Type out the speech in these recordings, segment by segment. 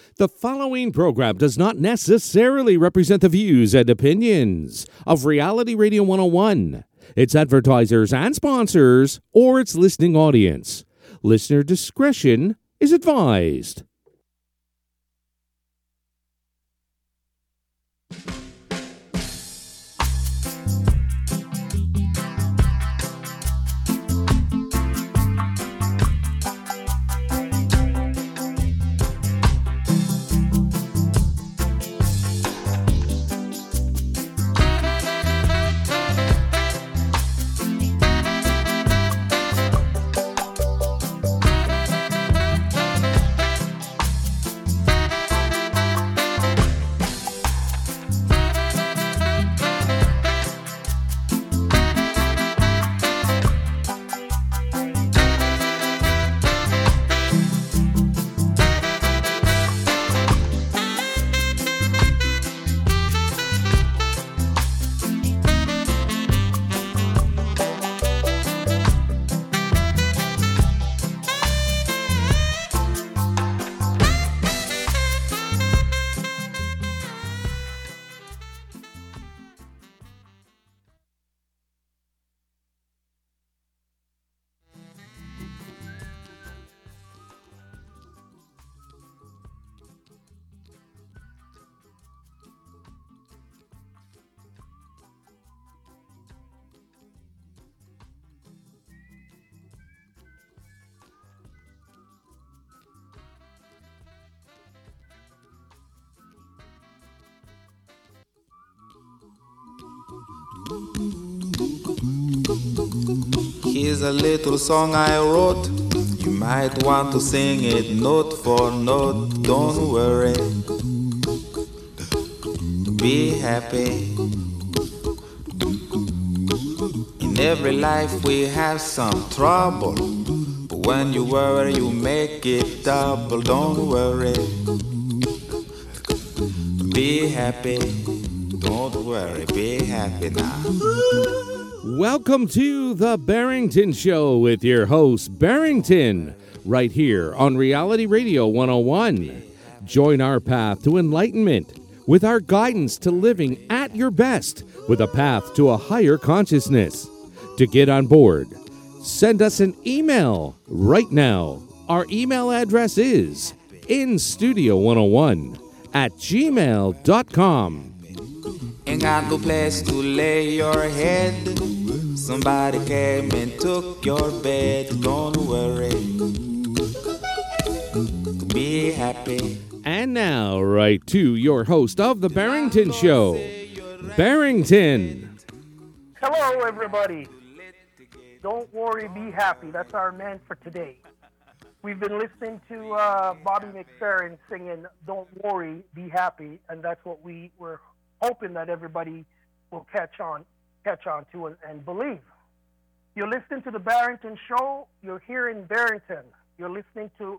The following program does not necessarily represent the views and opinions of Reality Radio 101, its advertisers and sponsors, or its listening audience. Listener discretion is advised. Here's a little song I wrote. You might want to sing it note for note. Don't worry, be happy. In every life we have some trouble, but when you worry you make it double. Don't worry, be happy. Don't worry, be happy now. Welcome to The Barrington Show with your host, Barrington, right here on Reality Radio 101. Join our path to enlightenment with our guidance to living at your best with a path to a higher consciousness. To get on board, send us an email right now. Our email address is instudio101@gmail.com. Ain't got no place to lay your head. Somebody came and took your bed. Don't worry, be happy. And now, right to your host of The Barrington Show, Barrington. Hello, everybody. Don't worry, be happy. That's our man for today. We've been listening to Bobby McFerrin singing Don't Worry, Be Happy, and that's what we were hoping that everybody will catch on to and believe. You're listening to The Barrington Show. You're here in Barrington. You're listening to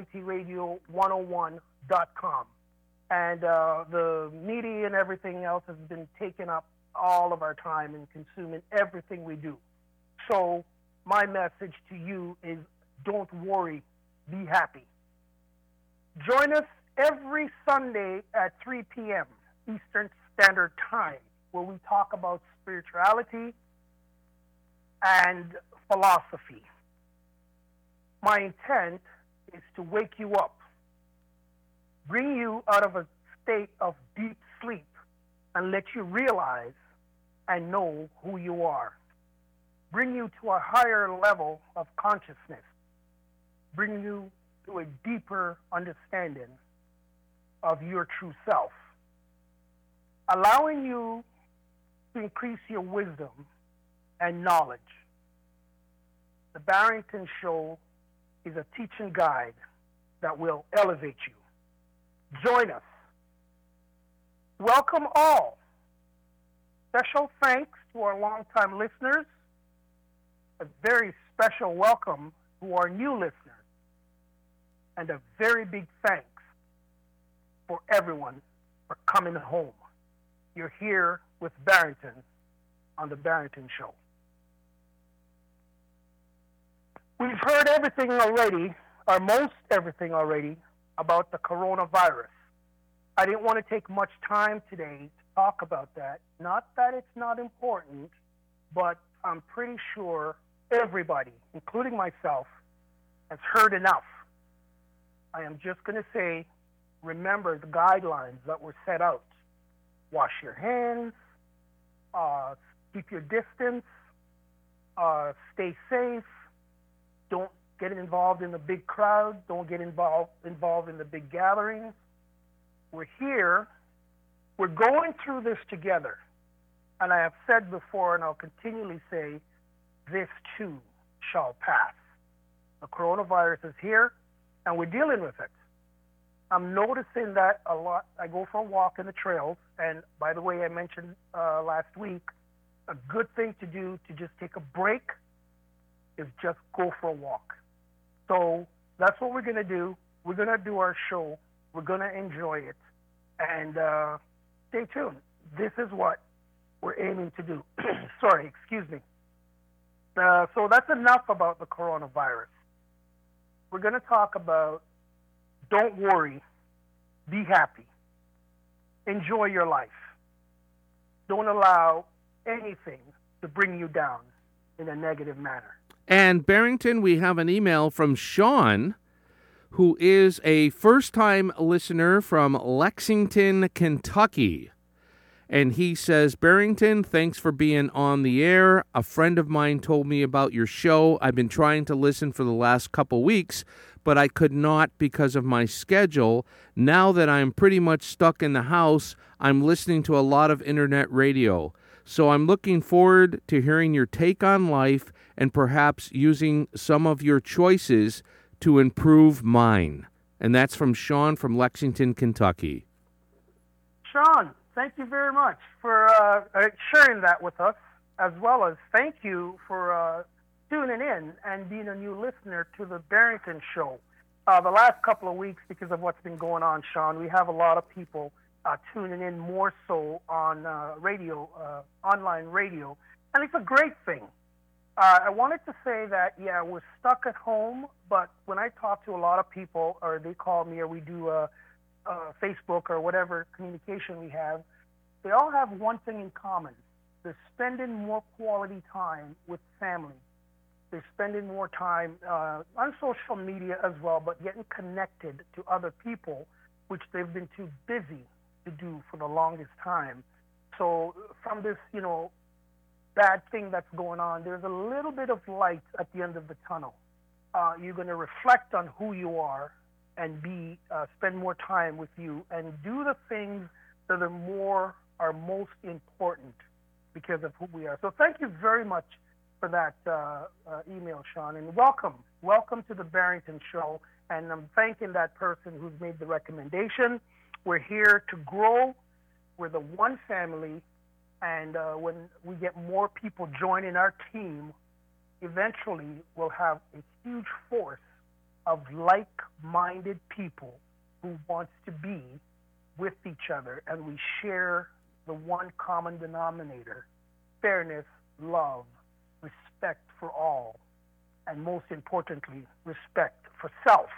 realityradio101.com. And the media and everything else has been taking up all of our time and consuming everything we do. So my message to you is don't worry, be happy. Join us every Sunday at 3 p.m. Eastern Standard Time, where we talk about spirituality and philosophy. My intent is to wake you up, bring you out of a state of deep sleep, and let you realize and know who you are. Bring you to a higher level of consciousness. Bring you to a deeper understanding of your true self. Allowing you to increase your wisdom and knowledge. The Barrington Show is a teaching guide that will elevate you. Join us. Welcome all. Special thanks to our longtime listeners. A very special welcome to our new listeners. And a very big thanks for everyone for coming home. You're here with Barrington on The Barrington Show. We've heard everything already, or most everything already, about the coronavirus. I didn't want to take much time today to talk about that. Not that it's not important, but I'm pretty sure everybody, including myself, has heard enough. I am just going to say, remember the guidelines that were set out. Wash your hands, keep your distance, stay safe, don't get involved in the big crowd, don't get involved in the big gatherings. We're here, we're going through this together. And I have said before, and I'll continually say, this too shall pass. The coronavirus is here, and we're dealing with it. I'm noticing that a lot. I go for a walk in the trails, and by the way, I mentioned last week, a good thing to do to just take a break is just go for a walk. So that's what we're going to do. We're going to do our show. We're going to enjoy it. And stay tuned. This is what we're aiming to do. Sorry, excuse me. So that's enough about the coronavirus. We're going to talk about don't worry, be happy, enjoy your life. Don't allow anything to bring you down in a negative manner. And Barrington, we have an email from Sean, who is a first-time listener from Lexington, Kentucky. And he says, Barrington, thanks for being on the air. A friend of mine told me about your show. I've been trying to listen for the last couple weeks, but I could not because of my schedule. Now that I'm pretty much stuck in the house, I'm listening to a lot of internet radio. So I'm looking forward to hearing your take on life and perhaps using some of your choices to improve mine. And that's from Sean from Lexington, Kentucky. Sean, thank you very much for sharing that with us, as well as thank you for tuning in and being a new listener to the Barrington Show. The last couple of weeks, because of what's been going on, Sean, we have a lot of people tuning in more so on radio, online radio, and it's a great thing. I wanted to say that, yeah, we're stuck at home, but when I talk to a lot of people, or they call me, or we do Facebook or whatever communication we have, they all have one thing in common. They're spending more quality time with family. They're spending more time on social media as well, but getting connected to other people, which they've been too busy to do for the longest time. So from this, bad thing that's going on, there's a little bit of light at the end of the tunnel. You're going to reflect on who you are and spend more time with you and do the things that are most important because of who we are. So thank you very much for that email, Sean, and welcome to the Barrington Show. And I'm thanking that person who's made the recommendation. We're here to grow. We're the one family, and when we get more people joining our team, eventually we'll have a huge force of like-minded people who wants to be with each other, and we share the one common denominator: fairness, love, respect for all, and most importantly, respect for self.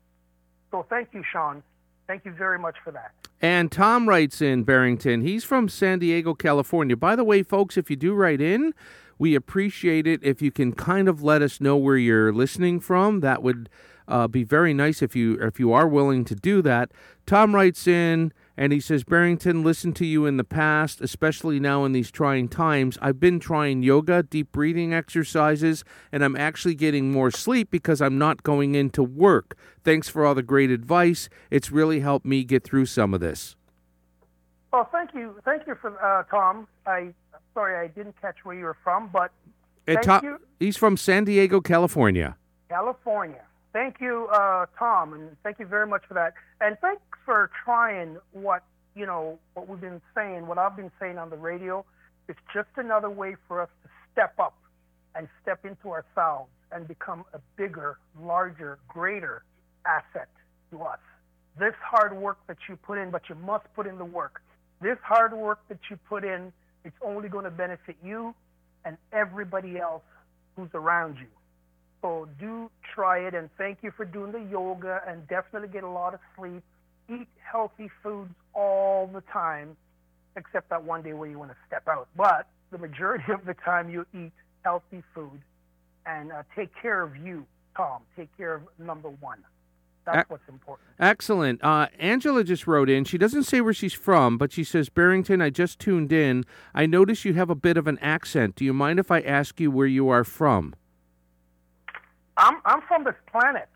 So thank you, Sean. Thank you very much for that. And Tom writes in, Barrington. He's from San Diego, California. By the way, folks, if you do write in, we appreciate it if you can kind of let us know where you're listening from. That would be very nice if you are willing to do that. Tom writes in, and he says, Barrington, listened to you in the past, especially now in these trying times. I've been trying yoga, deep breathing exercises, and I'm actually getting more sleep because I'm not going into work. Thanks for all the great advice. It's really helped me get through some of this. Well, thank you for Tom. Sorry I didn't catch where you were from, but thank you. He's from San Diego, California. California. Thank you, Tom, and thank you very much for that. And thanks for trying what we've been saying, what I've been saying on the radio. It's just another way for us to step up and step into ourselves and become a bigger, larger, greater asset to us. This hard work that you put in, but you must put in the work. This hard work that you put in, it's only going to benefit you and everybody else who's around you. So do try it, and thank you for doing the yoga, and definitely get a lot of sleep. Eat healthy foods all the time, except that one day where you want to step out. But the majority of the time you eat healthy food, and take care of you, Tom. Take care of number one. That's what's important. Excellent. Angela just wrote in. She doesn't say where she's from, but she says, Barrington, I just tuned in. I notice you have a bit of an accent. Do you mind if I ask you where you are from? I'm from this planet.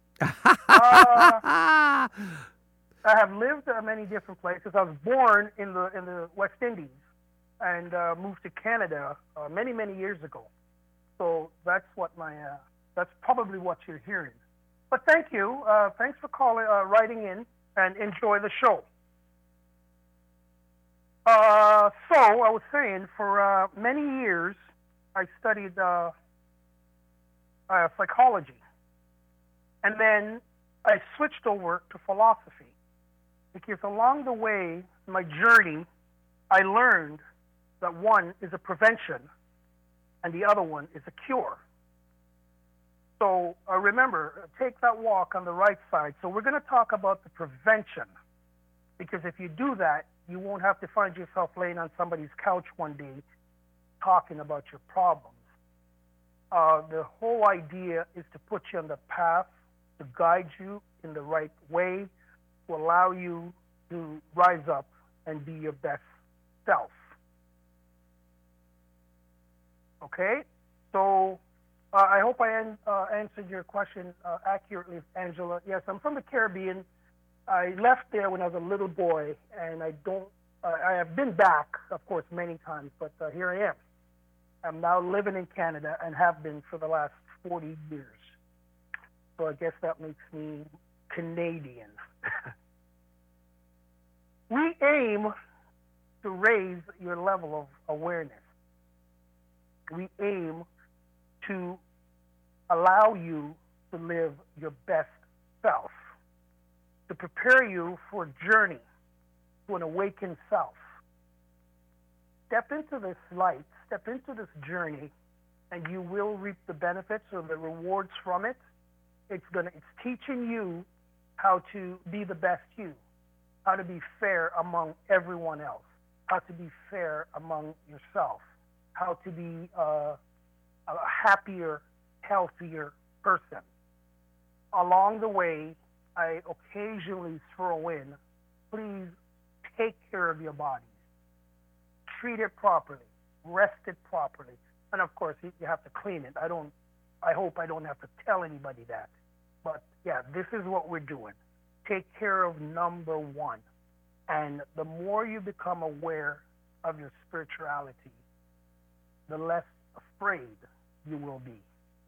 I have lived many different places. I was born in the West Indies and moved to Canada many years ago. So that's what that's probably what you're hearing. But thank you. Thanks for writing in, and enjoy the show. So I was saying, for many years, I studied psychology. And then I switched over to philosophy. Because along the way, my journey, I learned that one is a prevention and the other one is a cure. So remember, take that walk on the right side. So we're going to talk about the prevention, because if you do that, you won't have to find yourself laying on somebody's couch one day talking about your problems. The whole idea is to put you on the path, to guide you in the right way, to allow you to rise up and be your best self. Okay? So I hope I answered your question accurately, Angela. Yes, I'm from the Caribbean. I left there when I was a little boy, and I have been back, of course, many times, but here I am. I'm now living in Canada and have been for the last 40 years. So I guess that makes me Canadian. We aim to raise your level of awareness. We aim to allow you to live your best self, to prepare you for a journey to an awakened self. Step into this light, step into this journey, and you will reap the benefits or the rewards from it. It's teaching you how to be the best you, how to be fair among everyone else, how to be fair among yourself, how to be a happier, healthier person. Along the way, I occasionally throw in, please take care of your body. Treat it properly. Rest it properly. And of course, you have to clean it. I hope I don't have to tell anybody that. But yeah, this is what we're doing. Take care of number one. And the more you become aware of your spirituality, the less afraid you will be.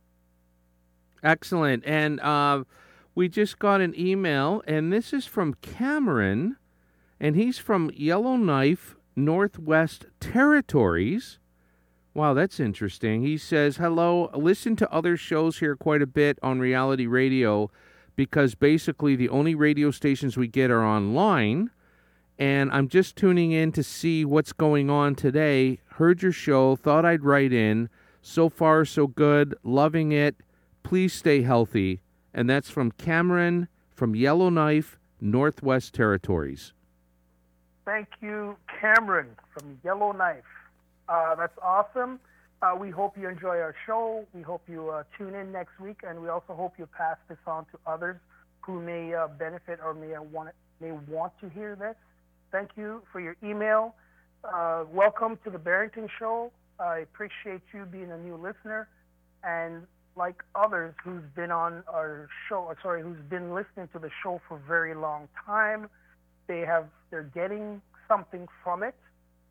Excellent. And we just got an email, and this is from Cameron, and he's from Yellowknife, Northwest Territories. Wow, that's interesting. He says, hello, listen to other shows here quite a bit on reality radio, because basically the only radio stations we get are online, and I'm just tuning in to see what's going on today. Heard your show, thought I'd write in. So far, so good. Loving it. Please stay healthy. And that's from Cameron from Yellowknife, Northwest Territories. Thank you, Cameron from Yellowknife. That's awesome. We hope you enjoy our show. We hope you tune in next week, and we also hope you pass this on to others who may benefit or may want to hear this. Thank you for your email. Welcome to the Barrington Show. I appreciate you being a new listener, and like others who's been on our show, who's been listening to the show for a very long time, they're getting something from it.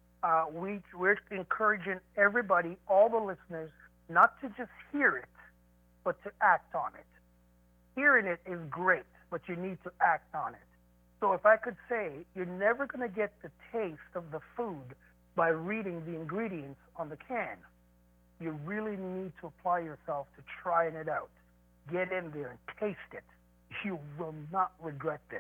We're encouraging everybody, all the listeners, not to just hear it, but to act on it. Hearing it is great, but you need to act on it. So if I could say, you're never going to get the taste of the food by reading the ingredients on the can. You really need to apply yourself to trying it out. Get in there and taste it. You will not regret this.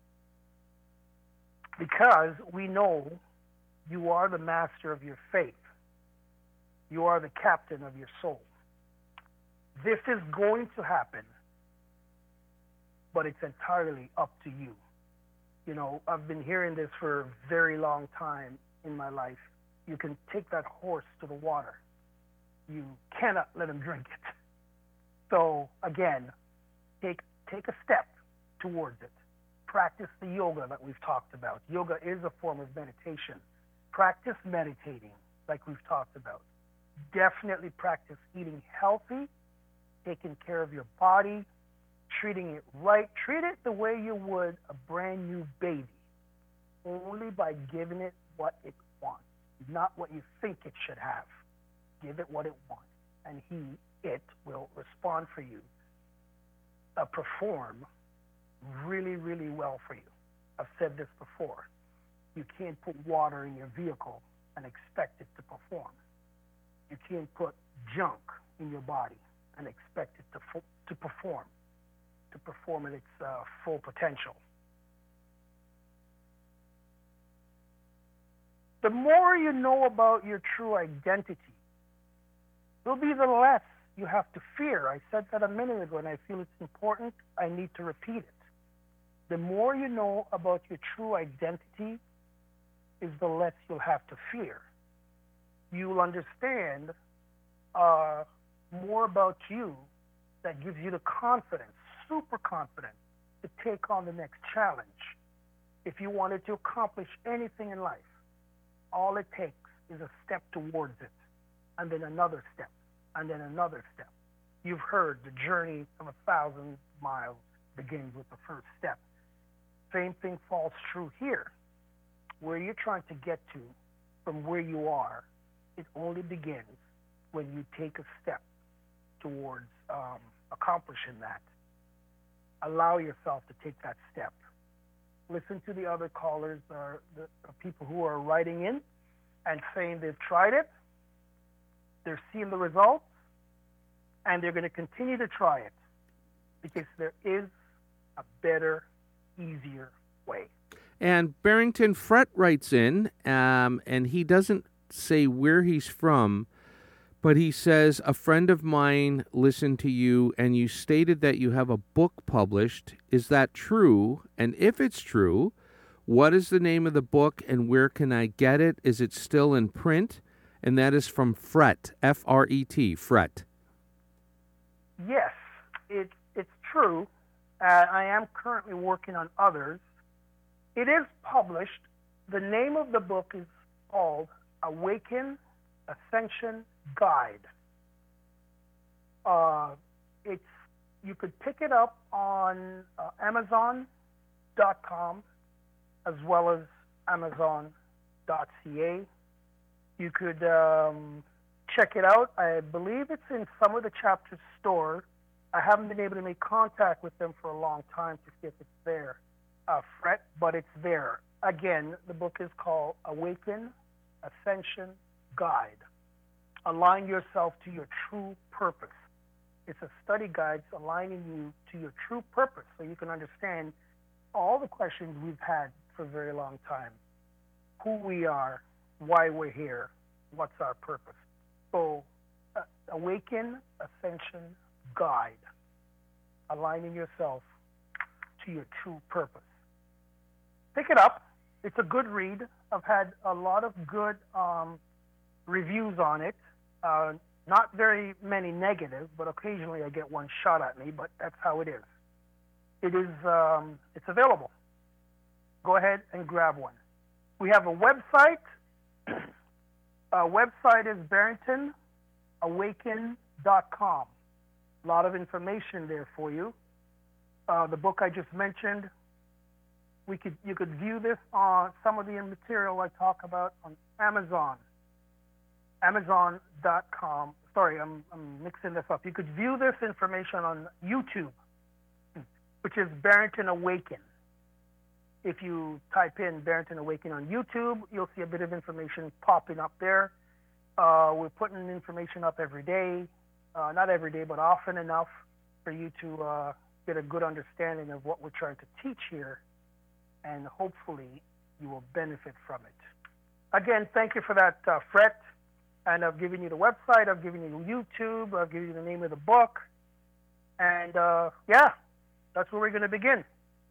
Because we know you are the master of your faith. You are the captain of your soul. This is going to happen, but it's entirely up to you. You know, I've been hearing this for a very long time in my life. You can take that horse to the water. You cannot let him drink it. So again, take a step towards it. Practice the yoga that we've talked about. Yoga is a form of meditation. Practice meditating like we've talked about. Definitely practice eating healthy, taking care of your body, treating it right. Treat it the way you would a brand new baby, only by giving it what it wants, not what you think it should have. Give it what it wants, and it will respond for you, perform really, really well for you. I've said this before. You can't put water in your vehicle and expect it to perform. You can't put junk in your body and expect it to perform at its full potential. The more you know about your true identity, will be the less you have to fear. I said that a minute ago, and I feel it's important. I need to repeat it. The more you know about your true identity is the less you'll have to fear. You'll understand more about you that gives you the confidence, super confidence, to take on the next challenge. If you wanted to accomplish anything in life, all it takes is a step towards it, and then another step, and then another step. You've heard the journey of 1,000 miles begins with the first step. Same thing falls true here. Where you're trying to get to from where you are, it only begins when you take a step towards accomplishing that. Allow yourself to take that step. Listen to the other callers, the people who are writing in and saying they've tried it, they're seeing the results, and they're going to continue to try it because there is a better, easier way. And Barrington Fret writes in, and he doesn't say where he's from, but he says, a friend of mine listened to you, and you stated that you have a book published. Is that true? And if it's true, what is the name of the book, and where can I get it? Is it still in print? And that is from Fret, F-R-E-T, Fret. Yes, it's true. I am currently working on others. It is published. The name of the book is called Awaken Ascension Guide. You could pick it up on Amazon.com as well as Amazon.ca. You could check it out. I believe it's in some of the chapters stored. I haven't been able to make contact with them for a long time to see if it's there, Fret, but it's there. Again, the book is called Awaken Ascension Guide. Align yourself to your true purpose. It's a study guide aligning you to your true purpose so you can understand all the questions we've had for a very long time. Who we are, why we're here, what's our purpose. So, Awaken Ascension Guide. Aligning yourself to your true purpose. Pick it up. It's a good read. I've had a lot of good reviews on it. Not very many negative, but occasionally I get one shot at me, but that's how it is. It is, it's available. Go ahead and grab one. We have a website. Our website is BarringtonAwaken.com. A lot of information there for you. The book I just mentioned, you could view this on some of the material I talk about on Amazon. Amazon.com. Sorry, I'm mixing this up. You could view this information on YouTube, which is Barrington Awaken. If you type in Barrington Awaken on YouTube, you'll see a bit of information popping up there. We're putting information up every day. Not every day, but often enough for you to get a good understanding of what we're trying to teach here, and hopefully you will benefit from it. Again, thank you for that, Fret. And I've given you the website, I've given you YouTube, I've given you the name of the book. And, yeah, that's where we're going to begin.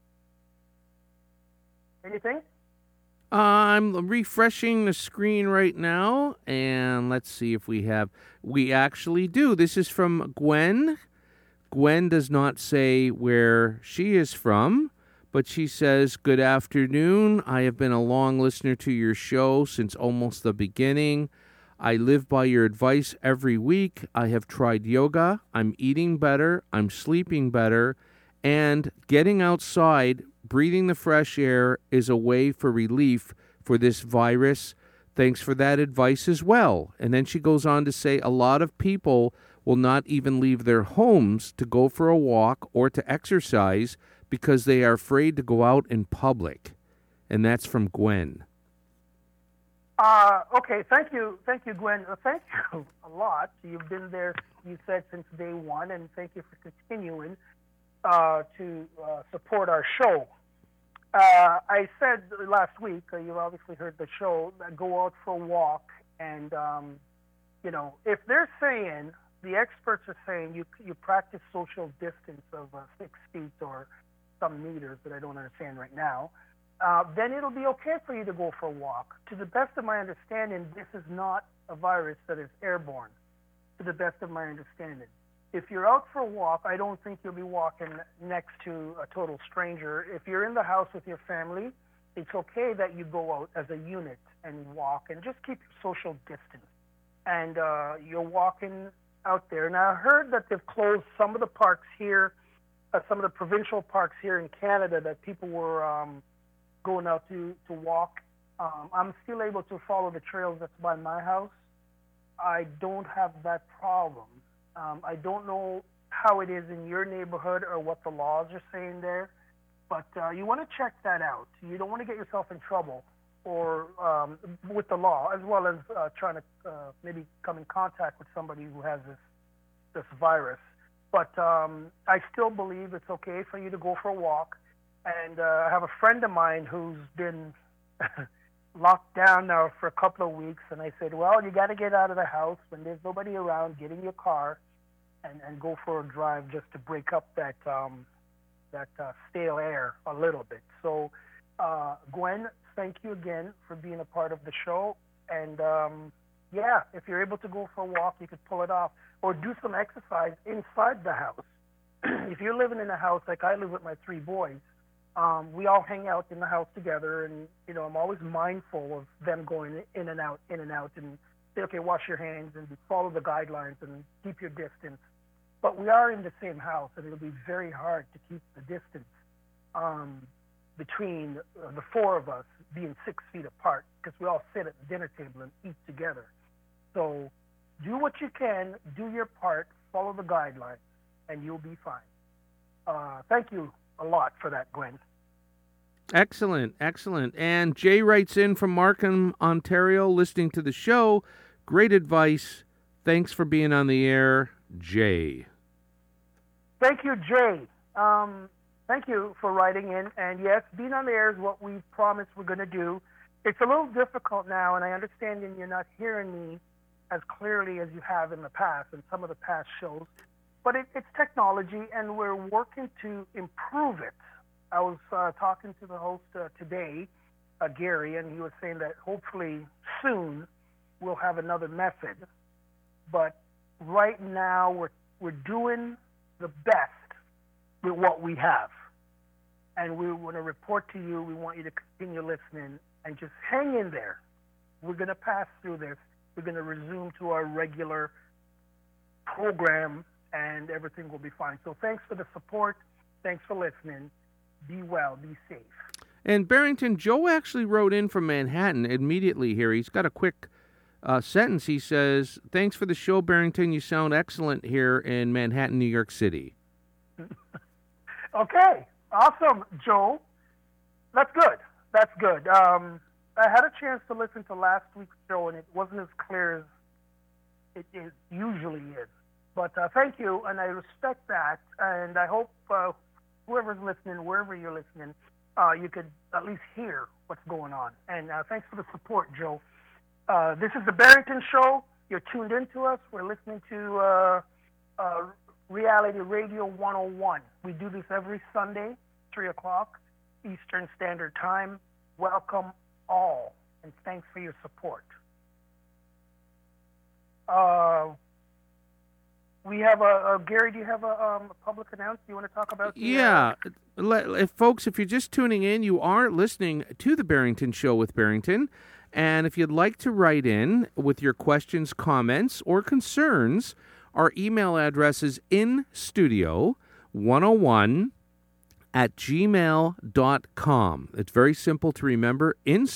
Anything? I'm refreshing the screen right now, and let's see if we actually do. This is from Gwen. Gwen does not say where she is from, but she says, "Good afternoon. I have been a long listener to your show since almost the beginning. I live by your advice every week. I have tried yoga. I'm eating better. I'm sleeping better. And getting outside, breathing the fresh air is a way for relief for this virus. Thanks for that advice as well." And then she goes on to say, "A lot of people will not even leave their homes to go for a walk or to exercise because they are afraid to go out in public." And that's from Gwen. Okay, thank you, Gwen. Thank you a lot. You've been there, you said, since day one, and thank you for continuing to support our show. I said last week, you obviously heard the show, go out for a walk, and, if they're saying, the experts are saying you practice social distance of 6 feet or some meters that I don't understand right now, then it'll be okay for you to go for a walk. To the best of my understanding, this is not a virus that is airborne, to the best of my understanding. If you're out for a walk, I don't think you'll be walking next to a total stranger. If you're in the house with your family, it's okay that you go out as a unit and walk and just keep your social distance. And you're walking out there. Now, I heard that they've closed some of the parks here, some of the provincial parks here in Canada that people were going out to walk. I'm still able to follow the trails that's by my house. I don't have that problem. I don't know how it is in your neighborhood or what the laws are saying there, but you want to check that out. You don't want to get yourself in trouble or with the law, as well as trying to maybe come in contact with somebody who has this virus. But I still believe it's okay for you to go for a walk. And I have a friend of mine who's been locked down now for a couple of weeks, and I said, well, you got to get out of the house when there's nobody around, get in your car and go for a drive just to break up that stale air a little bit. So, Gwen, thank you again for being a part of the show. And, yeah, if you're able to go for a walk, you could pull it off. Or do some exercise inside the house. If you're living in a house like I live with my 3 boys, we all hang out in the house together, and I'm always mindful of them going in and out, and say, okay, wash your hands and follow the guidelines and keep your distance. But we are in the same house, and it'll be very hard to keep the distance between the 4 of us being 6 feet apart, because we all sit at the dinner table and eat together. So do what you can, do your part, follow the guidelines, and you'll be fine. Thank you a lot for that, Gwen. Excellent. And Jay writes in from Markham, Ontario, listening to the show. Great advice. Thanks for being on the air, Jay. Thank you, Jay. Thank you for writing in. And yes, being on the air is what we promised we're going to do. It's a little difficult now, and I understand you're not hearing me as clearly as you have in the past, in some of the past shows. But it's technology, and we're working to improve it. I was talking to the host today, Gary, and he was saying that hopefully soon we'll have another method. But right now we're doing the best with what we have. And we want to report to you. We want you to continue listening and just hang in there. We're going to pass through this. We're going to resume to our regular program, and everything will be fine. So thanks for the support. Thanks for listening. Be well. Be safe. And Barrington, Joe actually wrote in from Manhattan immediately here. He's got a quick sentence. He says, thanks for the show, Barrington. You sound excellent here in Manhattan, New York City. Okay. Awesome, Joe. That's good. I had a chance to listen to last week's show, and it wasn't as clear as it usually is. But thank you, and I respect that, and I hope whoever's listening, wherever you're listening, you could at least hear what's going on. And thanks for the support, Joe. This is the Barrington Show. you're tuned into us. We're listening to Reality Radio 101. We do this every Sunday, 3 o'clock Eastern Standard Time. Welcome all, and thanks for your support. We have Gary, do you have a public announcement you want to talk about? Folks, if you're just tuning in, you are listening to The Barrington Show with Barrington. And if you'd like to write in with your questions, comments, or concerns, our email address is instudio101@gmail.com. It's very simple to remember,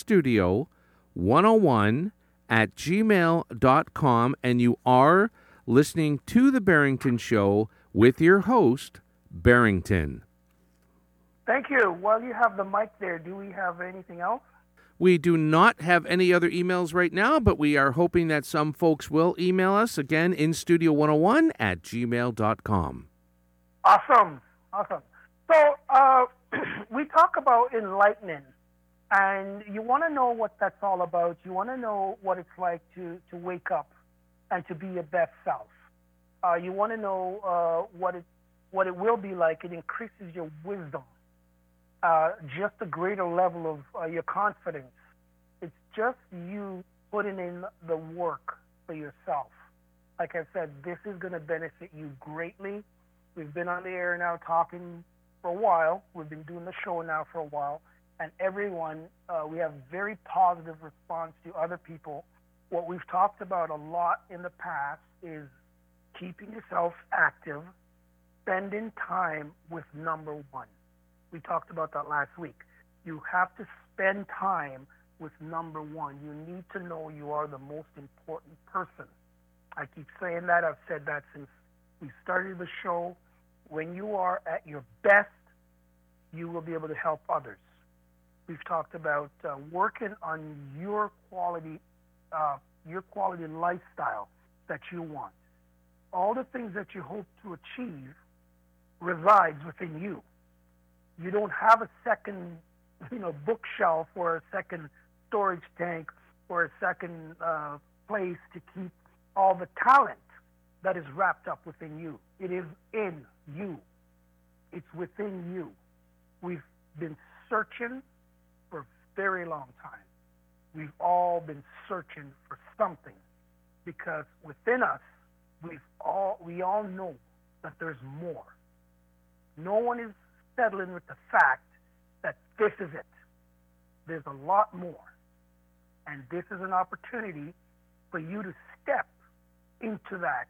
instudio101@gmail.com. And you are listening to The Barrington Show with your host, Barrington. Thank you. While you have the mic there, do we have anything else? We do not have any other emails right now, but we are hoping that some folks will email us. Again, instudio101@gmail.com. Awesome. So we talk about enlightening, and you want to know what that's all about. You want to know what it's like to wake up and to be your best self. You want to know what it will be like. It increases your wisdom, just a greater level of your confidence. It's just you putting in the work for yourself. Like I said, this is going to benefit you greatly. We've been on the air now talking for a while. We've been doing the show now for a while. And everyone, we have very positive response to other people. What we've talked about a lot in the past is keeping yourself active, spending time with number one. We talked about that last week. You have to spend time with number one. You need to know you are the most important person. I keep saying that. I've said that since we started the show. When you are at your best, you will be able to help others. We've talked about working on your quality lifestyle that you want. All the things that you hope to achieve resides within you. You don't have a second, bookshelf or a second storage tank or a second place to keep all the talent that is wrapped up within you. It is in you. It's within you. We've been searching for a very long time. We've all been searching for something because within us, we all know that there's more. No one is settling with the fact that this is it. There's a lot more. And this is an opportunity for you to step into that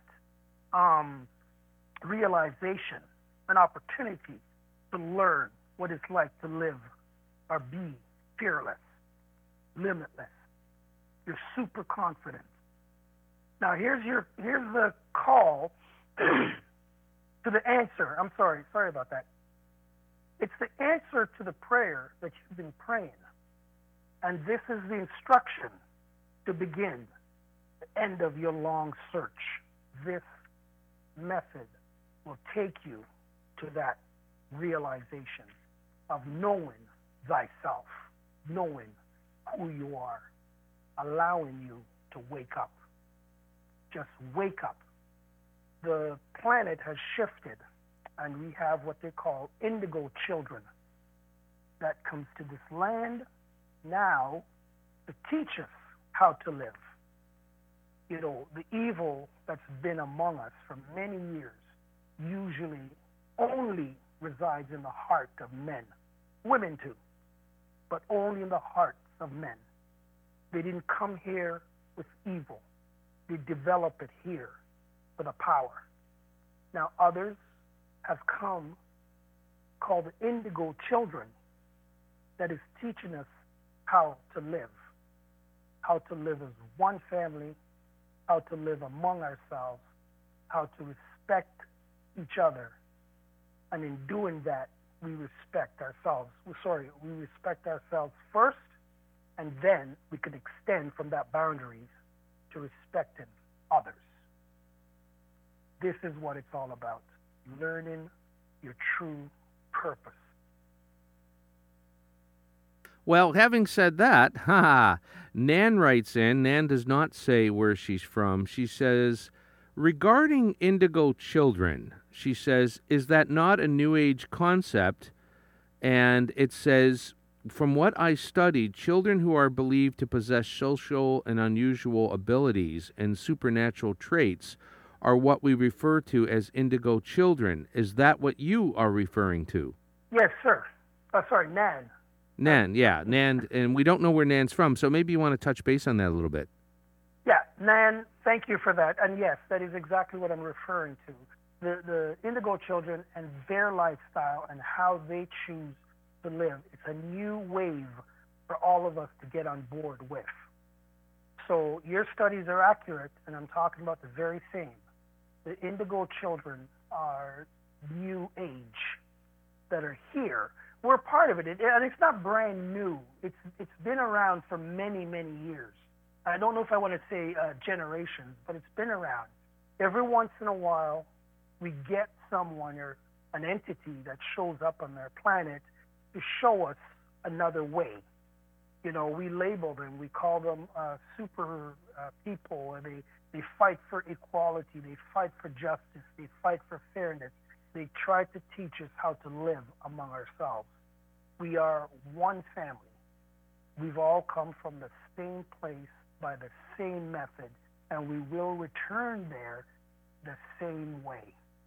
realization, an opportunity to learn what it's like to live or be fearless, limitless. You're super confident. Now here's the call to the answer. I'm sorry about that. It's the answer to the prayer that you've been praying. And this is the instruction to begin the end of your long search. This method will take you to that realization of knowing thyself, knowing who you are, allowing you to wake up. Just wake up. The planet has shifted, and we have what they call indigo children that comes to this land now to teach us how to live. The evil that's been among us for many years usually only resides in the heart of men. Women too, but only in the hearts of men. They didn't come here with evil. They develop it here for the power. Now others have come called the indigo children that is teaching us how to live as one family, how to live among ourselves, how to respect each other. And in doing that, we respect ourselves. We respect ourselves first, and then we can extend from that boundaries to respecting others. This is what it's all about, learning your true purpose. Well, having said that, Nan writes in. Nan does not say where she's from. She says, regarding indigo children, she says, is that not a New Age concept? And it says, from what I studied, children who are believed to possess social and unusual abilities and supernatural traits are what we refer to as indigo children. Is that what you are referring to? Yes, sir. Sorry, Nan. Nan, yeah. Nan, and we don't know where Nan's from, so maybe you want to touch base on that a little bit. Yeah, Nan, thank you for that. And yes, that is exactly what I'm referring to. The indigo children and their lifestyle and how they choose to live. It's a new wave for all of us to get on board with. So your studies are accurate, and I'm talking about the very same. The indigo children are new age that are here. We're part of it, and it's not brand new. It's been around for many, many years. I don't know if I want to say generations, but it's been around. Every once in a while, we get someone or an entity that shows up on their planet to show us another way. You know, we label them, we call them super people, and they fight for equality, they fight for justice, they fight for fairness. They try to teach us how to live among ourselves. We are one family. We've all come from the same place by the same method, and we will return there the same way.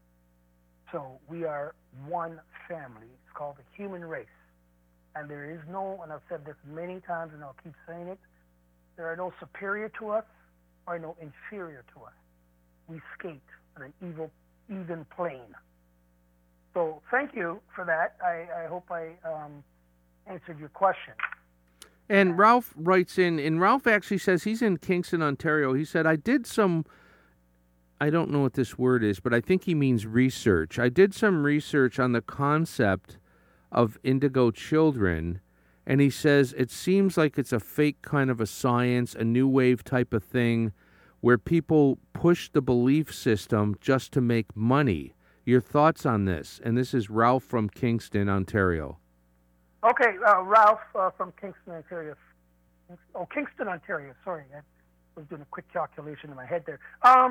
So we are one family. It's called the human race. And there is no, and I've said this many times and I'll keep saying it, there are no superior to us or no inferior to us. We skate on an even plane. So thank you for that. I hope I answered your question. And Ralph writes in, and Ralph actually says he's in Kingston, Ontario. He said, I did some, I don't know what this word is, but I think he means research. I did some research on the concept of indigo children, and he says it seems like it's a fake kind of a science, a new wave type of thing, where people push the belief system just to make money. Your thoughts on this? And this is Ralph from Kingston, Ontario. Okay, Ralph from Kingston, Ontario. Oh, Kingston, Ontario. Sorry, I was doing a quick calculation in my head there.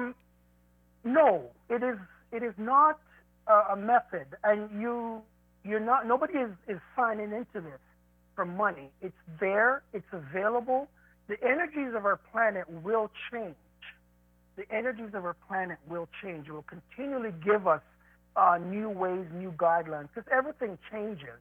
No, it is not a method, and you're not. Nobody is signing into this for money. It's there. It's available. The energies of our planet will change. The energies of our planet will change. It will continually give us new ways, new guidelines, because everything changes.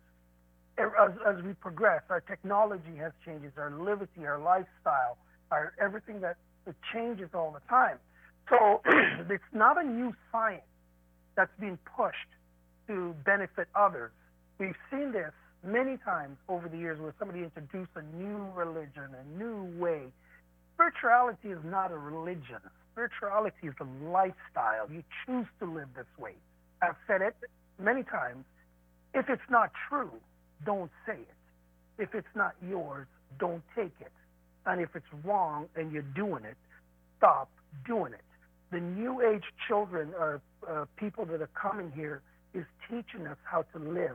As we progress, our technology has changes, our liberty, our lifestyle, our everything that it changes all the time. So it's not a new science that's being pushed to benefit others. We've seen this many times over the years where somebody introduced a new religion, a new way. Spirituality is not a religion. Spirituality is a lifestyle. You choose to live this way. I've said it many times. If it's not true, don't say it. If it's not yours, don't take it. And if it's wrong and you're doing it, stop doing it. The New Age children or people that are coming here is teaching us how to live.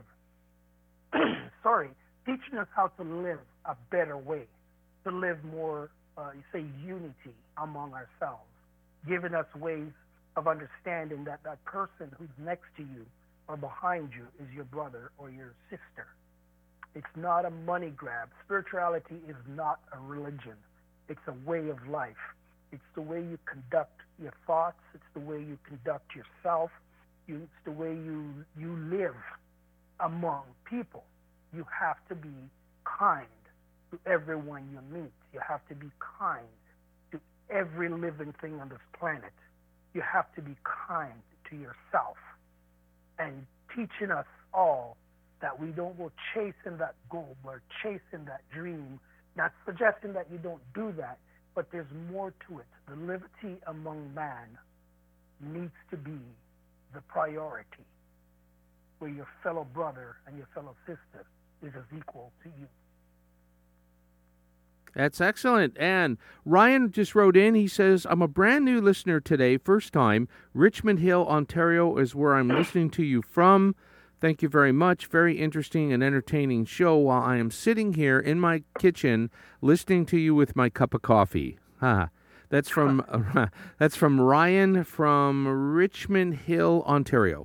Teaching us how to live a better way, to live more, unity among ourselves, giving us ways of understanding that that person who's next to you or behind you is your brother or your sister. It's not a money grab. Spirituality is not a religion. It's a way of life. It's the way you conduct your thoughts. It's the way you conduct yourself. It's the way you live among people. You have to be kind to everyone you meet. You have to be kind to every living thing on this planet. You have to be kind to yourself. And teaching us all that we don't go chasing that goal or chasing that dream. Not suggesting that you don't do that, but there's more to it. The liberty among man needs to be the priority, where your fellow brother and your fellow sister is as equal to you. That's excellent. And Ryan just wrote in. He says, I'm a brand new listener today, first time. Richmond Hill, Ontario is where I'm listening to you from. Thank you very much. Very interesting and entertaining show while I am sitting here in my kitchen listening to you with my cup of coffee. That's from Ryan from Richmond Hill, Ontario.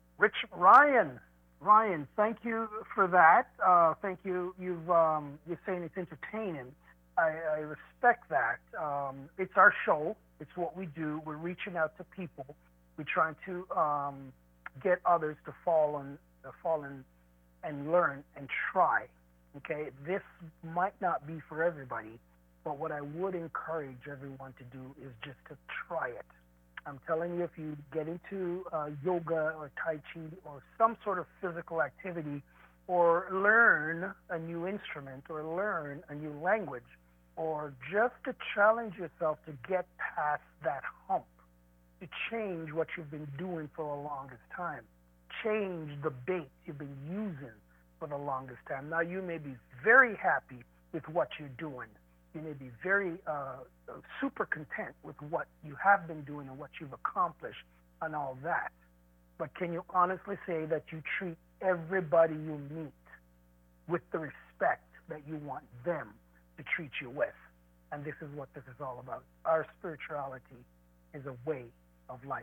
Ryan, thank you for that. Thank you. You're saying it's entertaining. I respect that. It's our show. It's what we do. We're reaching out to people. We're trying to get others to fall in and learn and try. Okay, this might not be for everybody, but what I would encourage everyone to do is just to try it. I'm telling you, if you get into yoga or Tai Chi or some sort of physical activity, or learn a new instrument, or learn a new language, or just to challenge yourself to get past that hump, to change what you've been doing for the longest time, change the bait you've been using for the longest time. Now, you may be very happy with what you're doing. You may be very super content with what you have been doing and what you've accomplished and all that. But can you honestly say that you treat everybody you meet with the respect that you want them to treat you with? And this is what this is all about. Our spirituality is a way of life.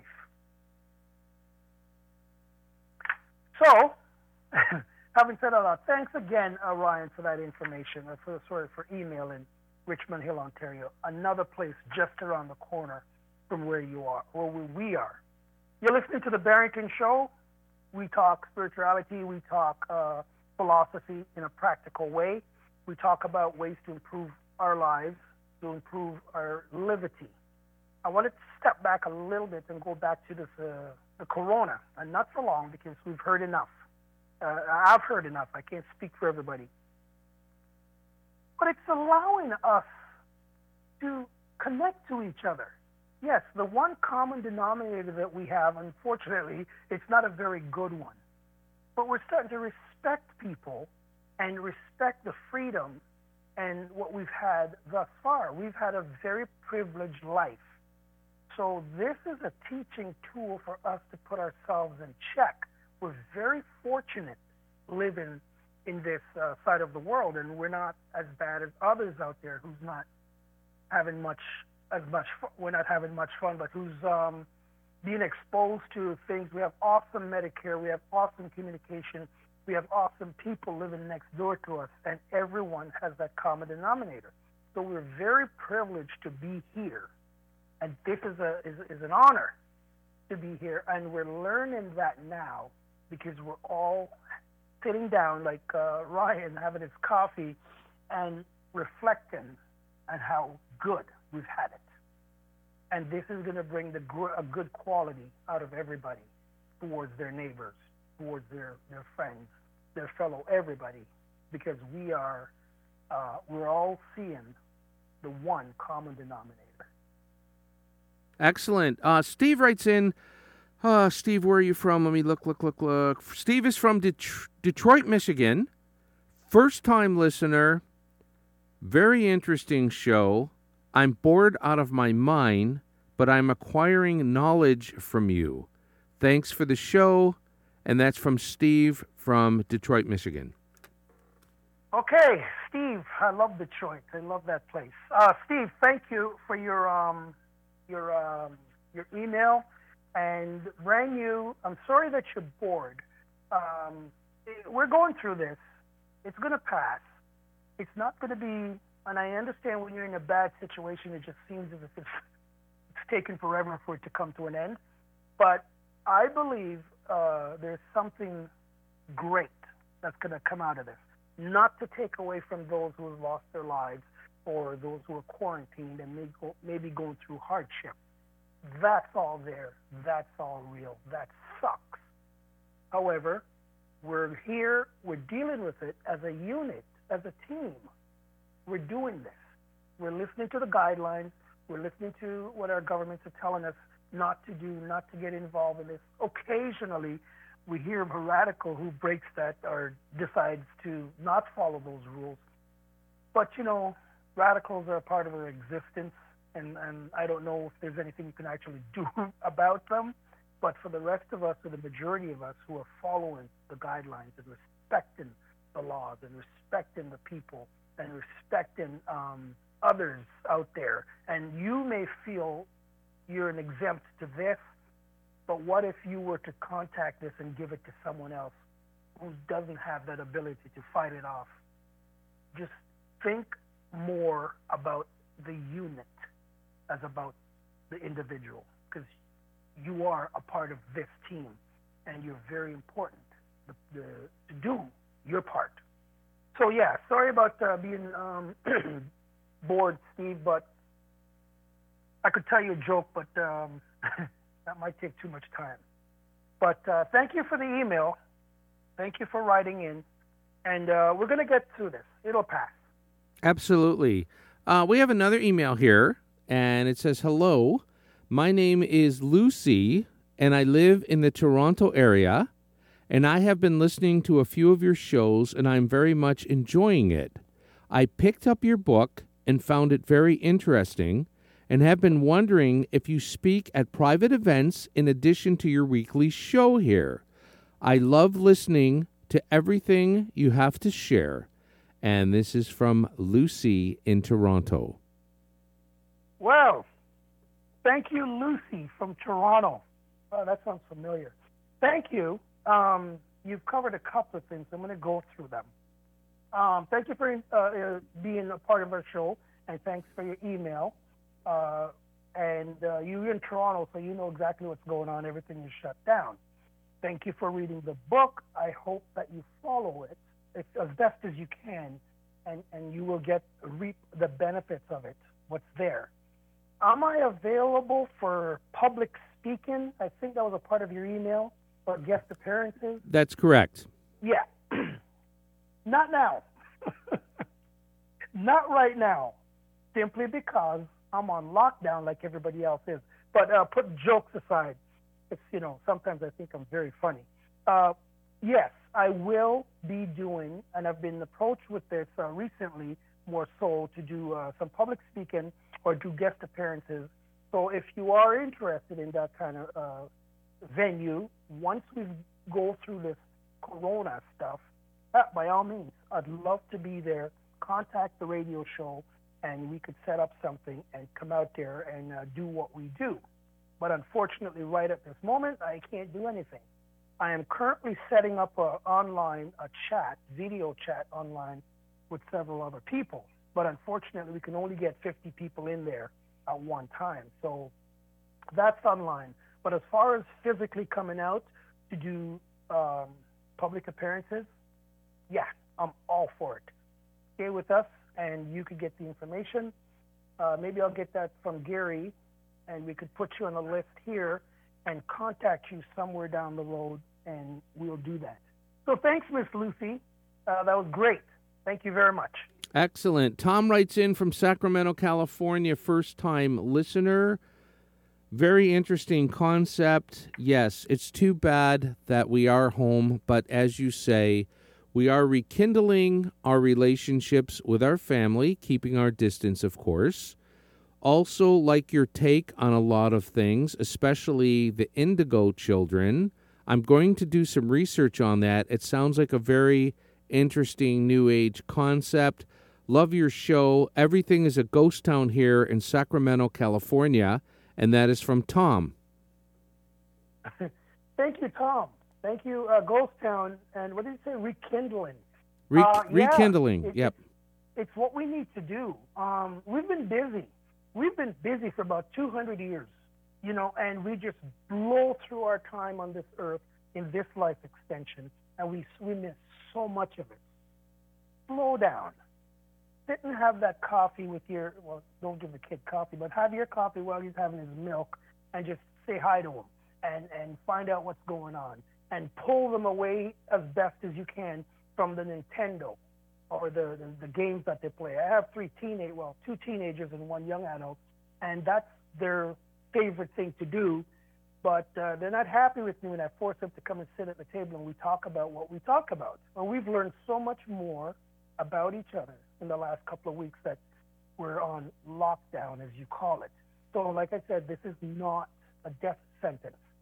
So, having said all that, thanks again, Ryan, for that information. Sorry for emailing Richmond Hill, Ontario, another place just around the corner from where you are, or where we are. You're listening to The Barrington Show. We talk spirituality. We talk philosophy in a practical way. We talk about ways to improve our lives, to improve our liberty. I want to step back a little bit and go back to this the corona, and not for long because we've heard enough. I've heard enough. I can't speak for everybody. But it's allowing us to connect to each other. Yes, the one common denominator that we have, unfortunately, it's not a very good one. But we're starting to respect people and respect the freedom and what we've had thus far. We've had a very privileged life. So this is a teaching tool for us to put ourselves in check. We're very fortunate living in this side of the world, and we're not as bad as others out there who's not having we're not having much fun, but who's being exposed to things. We have awesome Medicare, we have awesome communication, we have awesome people living next door to us, and everyone has that common denominator. So we're very privileged to be here, and this is an honor to be here, and we're learning that now because we're all sitting down like Ryan, having his coffee and reflecting on how good we've had it. And this is going to bring a good quality out of everybody towards their neighbors, towards their friends, their fellow everybody, because we're all seeing the one common denominator. Excellent. Steve writes in, Steve, where are you from? Let me look. Steve is from Detroit, Michigan. First-time listener. Very interesting show. I'm bored out of my mind, but I'm acquiring knowledge from you. Thanks for the show. And that's from Steve from Detroit, Michigan. Okay, Steve, I love Detroit. I love that place. Steve, thank you for your email. And brand new, I'm sorry that you're bored. We're going through this. It's going to pass. It's not going to be, and I understand when you're in a bad situation, it just seems as if it's taken forever for it to come to an end. But I believe there's something great that's going to come out of this. Not to take away from those who have lost their lives or those who are quarantined and maybe going through hardship. That's all there. That's all real. That sucks. However, we're here. We're dealing with it as a unit, as a team. We're doing this. We're listening to the guidelines. We're listening to what our governments are telling us not to do, not to get involved in this. Occasionally, we hear of a radical who breaks that or decides to not follow those rules. But, radicals are a part of our existence. And I don't know if there's anything you can actually do about them. But for the rest of us, or the majority of us who are following the guidelines and respecting the laws and respecting the people and respecting others out there, and you may feel you're an exempt to this, but what if you were to contact this and give it to someone else who doesn't have that ability to fight it off? Just think more about the unit as about the individual, because you are a part of this team, and you're very important to do your part. So, yeah, sorry about being bored, Steve, but I could tell you a joke, but that might take too much time. But thank you for the email. Thank you for writing in. And we're going to get through this. It'll pass. Absolutely. We have another email here, and it says, "Hello, my name is Lucy, and I live in the Toronto area, and I have been listening to a few of your shows, and I'm very much enjoying it. I picked up your book and found it very interesting, and have been wondering if you speak at private events in addition to your weekly show here. I love listening to everything you have to share." And this is from Lucy in Toronto. Well, thank you, Lucy from Toronto. Oh, that sounds familiar. Thank you. You've covered a couple of things. I'm going to go through them. Thank you for being a part of our show, and thanks for your email. You're in Toronto, so you know exactly what's going on. Everything is shut down. Thank you for reading the book. I hope that you follow it as best as you can, and you will reap the benefits of it, what's there. Am I available for public speaking? I think that was a part of your email, or guest appearances. That's correct. Yeah. Not now. Not right now. Simply because I'm on lockdown like everybody else is. But put jokes aside. It's, sometimes I think I'm very funny. Yes, I will be doing, and I've been approached with this recently, more so, to do some public speaking or do guest appearances. So if you are interested in that kind of venue, once we go through this corona stuff, by all means, I'd love to be there. Contact the radio show, and we could set up something and come out there and do what we do. But unfortunately, right at this moment, I can't do anything. I am currently setting up a video chat online with several other people. But unfortunately, we can only get 50 people in there at one time. So that's online. But as far as physically coming out to do public appearances, yeah, I'm all for it. Stay with us, and you could get the information. Maybe I'll get that from Gary, and we could put you on a list here and contact you somewhere down the road, and we'll do that. So thanks, Miss Lucy. That was great. Thank you very much. Excellent. Tom writes in from Sacramento, California, first-time listener. Very interesting concept. Yes, it's too bad that we are home, but as you say, we are rekindling our relationships with our family, keeping our distance, of course. Also, like your take on a lot of things, especially the indigo children. I'm going to do some research on that. It sounds like a very interesting New Age concept. Love your show. Everything is a ghost town here in Sacramento, California, and that is from Tom. Thank you, Tom. Thank you, Ghost Town. And what did you say? Rekindling. Rekindling, yep. It's what we need to do. We've been busy. We've been busy for about 200 years, and we just blow through our time on this earth in this life extension, and we miss so much of it. Slow down. Sit and have that coffee with don't give the kid coffee, but have your coffee while he's having his milk, and just say hi to him and find out what's going on, and pull them away as best as you can from the Nintendo or the games that they play. I have two teenagers and one young adult, and that's their favorite thing to do, but they're not happy with me when I force them to come and sit at the table and we talk about what we talk about. And we've learned so much more about each other in the last couple of weeks that we're on lockdown, as you call it. So like I said, this is not a death sentence.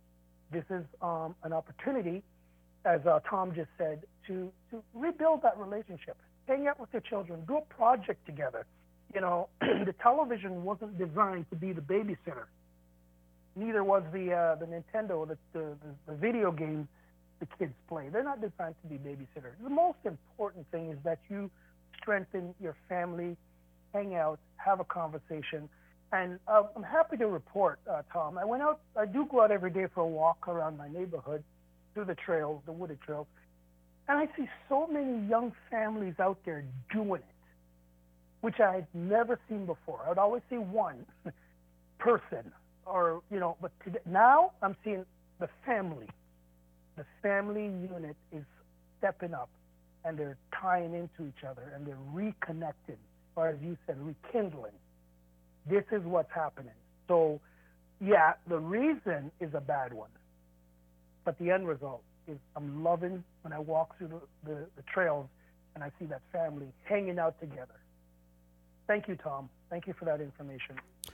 this is an opportunity, as Tom just said, to rebuild that relationship. Hang out with your children. Do a project together. You know, the television wasn't designed to be the babysitter. Neither was the Nintendo, the video games the kids play. They're not designed to be babysitters. The most important thing is that you strengthen your family, hang out, have a conversation. And I'm happy to report, Tom, I do go out every day for a walk around my neighborhood through the trails, the wooded trails, and I see so many young families out there doing it, which I had never seen before. I would always see one person, or, you know, but now I'm seeing the family. The family unit is stepping up, and they're tying into each other, and they're reconnecting, or as you said, rekindling. This is what's happening. So, yeah, the reason is a bad one, but the end result is I'm loving when I walk through the trails and I see that family hanging out together. Thank you, Tom. Thank you for that information.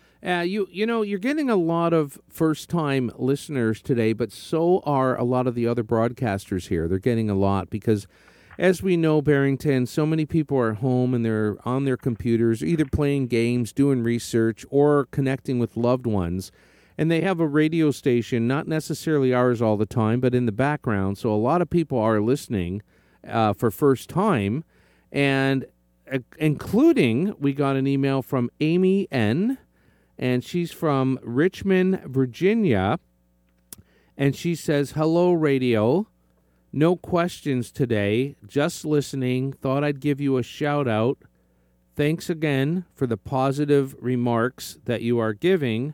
You know, you're getting a lot of first-time listeners today, but so are a lot of the other broadcasters here. They're getting a lot because, as we know, Barrington, so many people are home and they're on their computers, either playing games, doing research, or connecting with loved ones. And they have a radio station, not necessarily ours all the time, but in the background. So a lot of people are listening for first time. And including, we got an email from Amy N., and she's from Richmond, Virginia. And she says, "Hello, radio. No questions today, just listening. Thought I'd give you a shout out. Thanks again for the positive remarks that you are giving.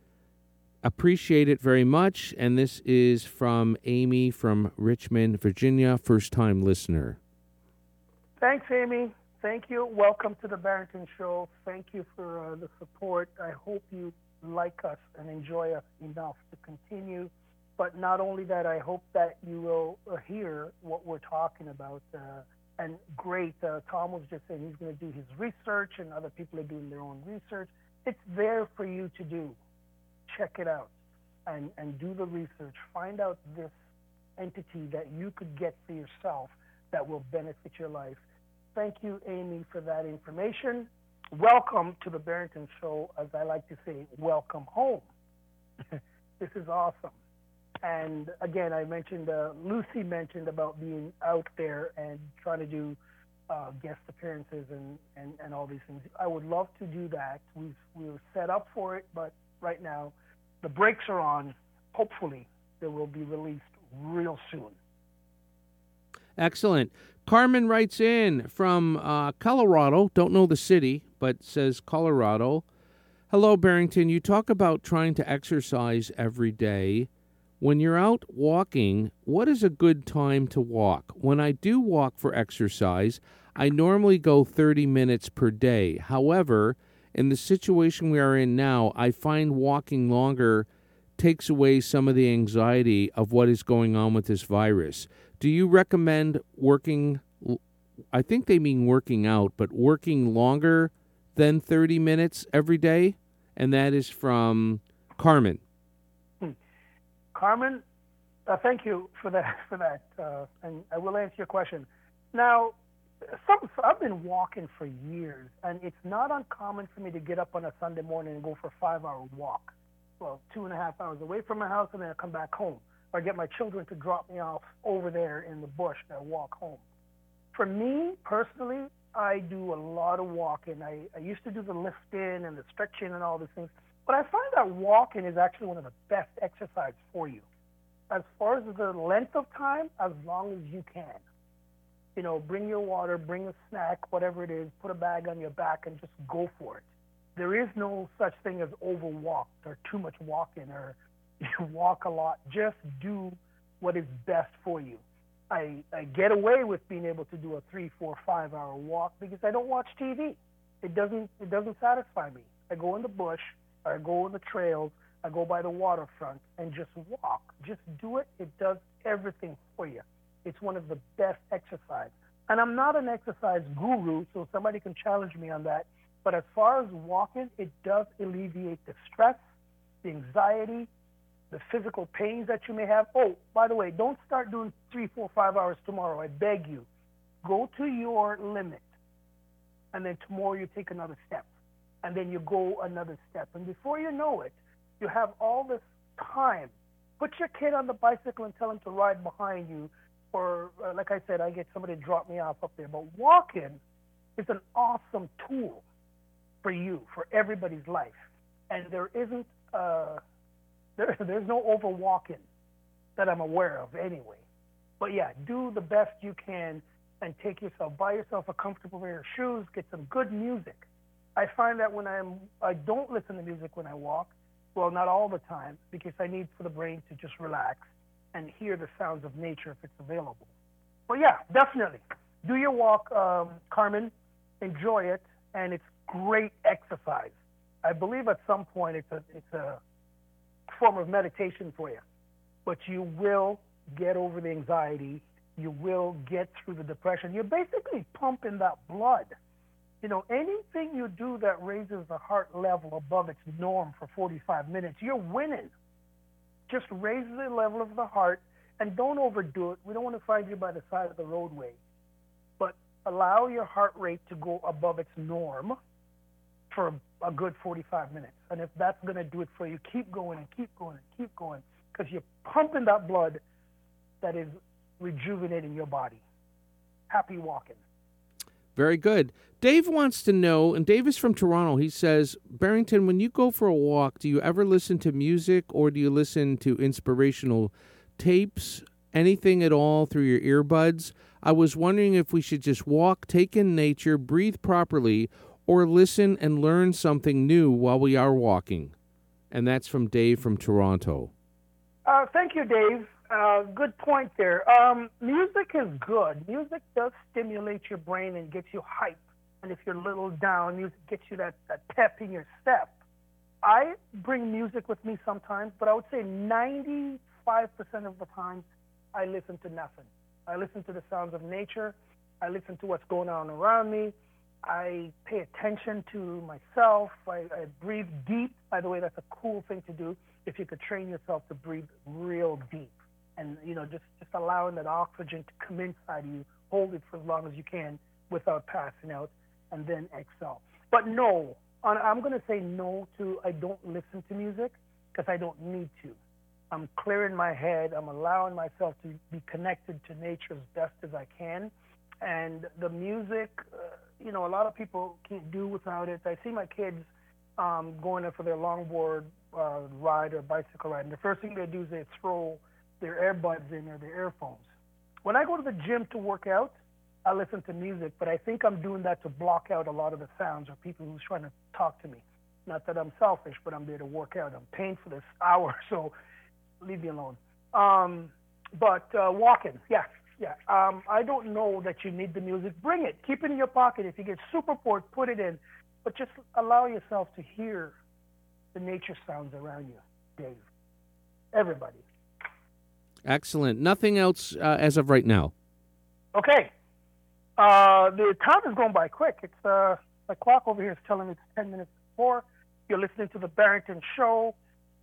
Appreciate it very much." And this is from Amy from Richmond, Virginia, first-time listener. Thanks, Amy. Thank you. Welcome to the Barrington Show. Thank you for the support. I hope you like us and enjoy us enough to continue. But not only that, I hope that you will hear what we're talking about. And great, Tom was just saying he's going to do his research, and other people are doing their own research. It's there for you to do. Check it out and do the research. Find out this entity that you could get for yourself that will benefit your life. Thank you, Amy, for that information. Welcome to the Barrington Show. As I like to say, welcome home. This is awesome. And again, I mentioned, Lucy mentioned about being out there and trying to do guest appearances and all these things. I would love to do that. We're set up for it, but right now the brakes are on. Hopefully they will be released real soon. Excellent. Carmen writes in from Colorado, don't know the city, but says Colorado. "Hello, Barrington. You talk about trying to exercise every day. When you're out walking, what is a good time to walk? When I do walk for exercise, I normally go 30 minutes per day. However, in the situation we are in now, I find walking longer takes away some of the anxiety of what is going on with this virus. Do you recommend working, I think they mean working out, but working longer than 30 minutes every day?" And that is from Carmen. Carmen, thank you for that. And I will answer your question. Now, I've been walking for years, and it's not uncommon for me to get up on a Sunday morning and go for a 5-hour walk. Well, 2.5 hours away from my house, and then I come back home. Or get my children to drop me off over there in the bush and I walk home. For me, personally, I do a lot of walking. I used to do the lifting and the stretching and all these things. But I find that walking is actually one of the best exercises for you. As far as the length of time, as long as you can. You know, bring your water, bring a snack, whatever it is, put a bag on your back and just go for it. There is no such thing as overwalked or too much walking or you walk a lot. Just do what is best for you. I get away with being able to do a 3, 4, 5-hour walk because I don't watch TV. It doesn't satisfy me. I go in the bush, or I go in the trails, I go by the waterfront and just walk. Just do it. It does everything for you. It's one of the best exercise. And I'm not an exercise guru, so somebody can challenge me on that. But as far as walking, it does alleviate the stress, the anxiety, the physical pains that you may have. Oh, by the way, don't start doing 3, 4, 5 hours tomorrow. I beg you. Go to your limit. And then tomorrow you take another step. And then you go another step. And before you know it, you have all this time. Put your kid on the bicycle and tell him to ride behind you. Or, like I said, I get somebody to drop me off up there. But walking is an awesome tool for you, for everybody's life. And there isn't, there's no overwalking that I'm aware of anyway. But yeah, do the best you can and buy yourself a comfortable pair of shoes, get some good music. I find that when I don't listen to music when I walk, well, not all the time, because I need for the brain to just relax and hear the sounds of nature if it's available. But yeah, definitely. Do your walk, Carmen. Enjoy it, and it's great exercise. I believe at some point it's a form of meditation for you. But you will get over the anxiety. You will get through the depression. You're basically pumping that blood. You know, anything you do that raises the heart level above its norm for 45 minutes, you're winning. Just raise the level of the heart, and don't overdo it. We don't want to find you by the side of the roadway. But allow your heart rate to go above its norm for a good 45 minutes. And if that's going to do it for you, keep going and keep going and keep going, because you're pumping that blood that is rejuvenating your body. Happy walking. Very good. Dave wants to know, and Dave is from Toronto. He says, Barrington, when you go for a walk, do you ever listen to music or do you listen to inspirational tapes, anything at all through your earbuds? I was wondering if we should just walk, take in nature, breathe properly, or listen and learn something new while we are walking. And that's from Dave from Toronto. Thank you, Dave. Good point there. Music is good. Music does stimulate your brain and gets you hype. And if you're a little down, music gets you that pep in your step. I bring music with me sometimes, but I would say 95% of the time I listen to nothing. I listen to the sounds of nature. I listen to what's going on around me. I pay attention to myself. I breathe deep. By the way, that's a cool thing to do if you could train yourself to breathe real deep. And, you know, just allowing that oxygen to come inside you, hold it for as long as you can without passing out, and then exhale. But no, I'm going to say no to I don't listen to music because I don't need to. I'm clearing my head. I'm allowing myself to be connected to nature as best as I can. And the music, you know, a lot of people can't do without it. I see my kids going up for their longboard ride or bicycle ride, and the first thing they do is they throw their earbuds in or their earphones. When I go to the gym to work out, I listen to music, but I think I'm doing that to block out a lot of the sounds or people who's trying to talk to me. Not that I'm selfish, but I'm there to work out. I'm paying for this hour, so leave me alone. But walking, yeah. I don't know that you need the music. Bring it. Keep it in your pocket. If you get super bored, put it in. But just allow yourself to hear the nature sounds around you, Dave. Everybody. Excellent. Nothing else as of right now. Okay. The time is going by quick. It's the clock over here is telling me it's 10 minutes before. You're listening to the Barrington Show.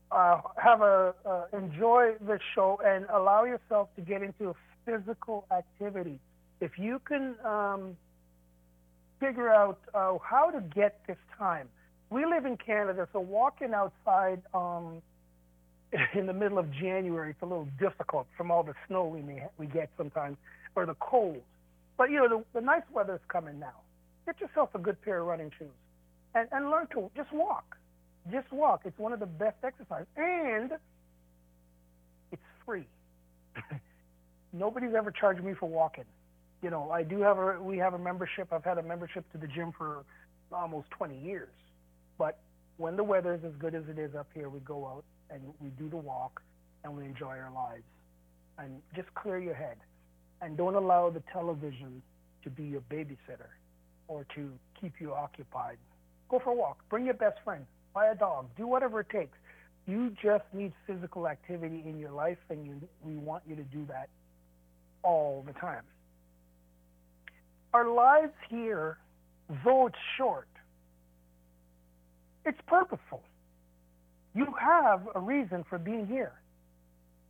Enjoy the show and allow yourself to get into a physical activity. If you can figure out how to get this time. We live in Canada, so walking outside in the middle of January, it's a little difficult from all the snow we get sometimes, or the cold. But, you know, the nice weather is coming now. Get yourself a good pair of running shoes and learn to just walk. Just walk. It's one of the best exercises. And it's free. Nobody's ever charged me for walking. You know, we have a membership. I've had a membership to the gym for almost 20 years. But when the weather is as good as it is up here, we go out and we do the walk and we enjoy our lives. And just clear your head. And don't allow the television to be your babysitter or to keep you occupied. Go for a walk. Bring your best friend. Buy a dog. Do whatever it takes. You just need physical activity in your life, and we want you to do that all the time. Our lives here, though it's short, it's purposeful. You have a reason for being here.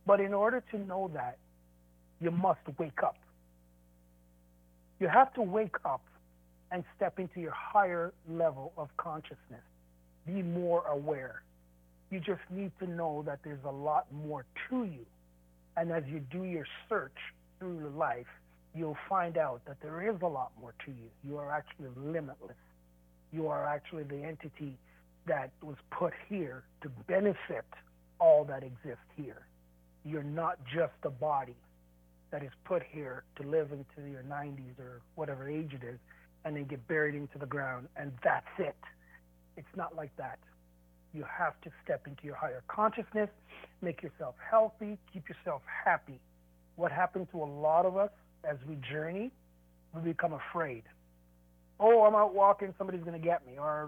But in order to know that, you must wake up. You have to wake up and step into your higher level of consciousness. Be more aware. You just need to know that there's a lot more to you. And as you do your search through life, you'll find out that there is a lot more to you. You are actually limitless. You are actually the entity that was put here to benefit all that exists here. You're not just a body that is put here to live into your 90s or whatever age it is and then get buried into the ground, and that's it. It's not like that. You have to step into your higher consciousness, make yourself healthy, keep yourself happy. What happened to a lot of us as we journey, we become afraid. Oh, I'm out walking, somebody's going to get me, or